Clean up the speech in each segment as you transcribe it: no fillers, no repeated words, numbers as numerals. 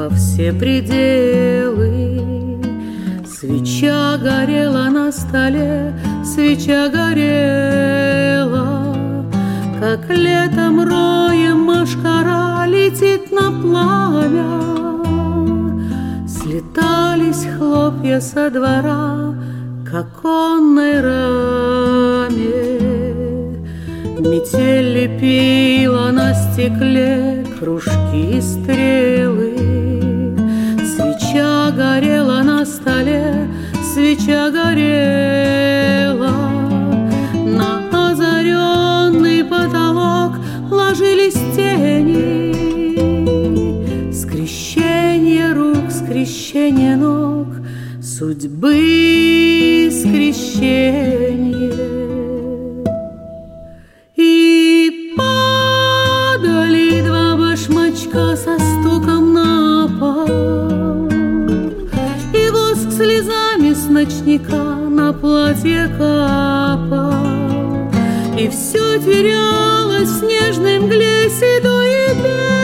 во все пределы. Свеча горела на столе, свеча горела, как летом роем мошкара летит на пламя. Слетались хлопья со двора к оконной раме. Метель лепила на стекле кружки и стрелы. Свеча горела на столе, свеча горела. На озаренный потолок ложились тени. Скрещение рук, скрещение ног, судьбы скрещение. И падали два башмачка со стуком на пол, и воск слезами с ночника на платье капал, и все терялось в снежной мгле седой и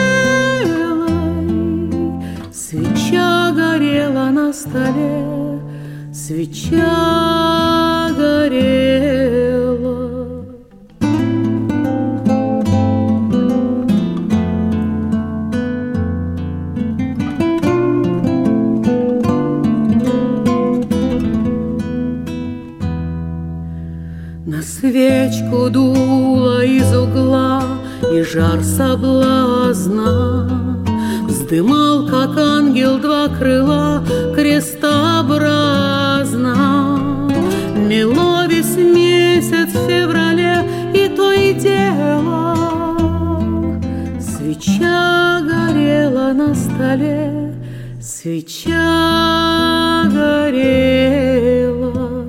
белой. Свеча горела на столе, свеча горела. На свечку дуло из угла, и жар соблазна вздымал, как ангел, два крыла крестообразно. Мело весь месяц в феврале, и то и дело. Свеча горела на столе, свеча горела.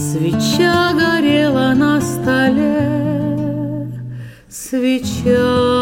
Свеча горела на столе, свеча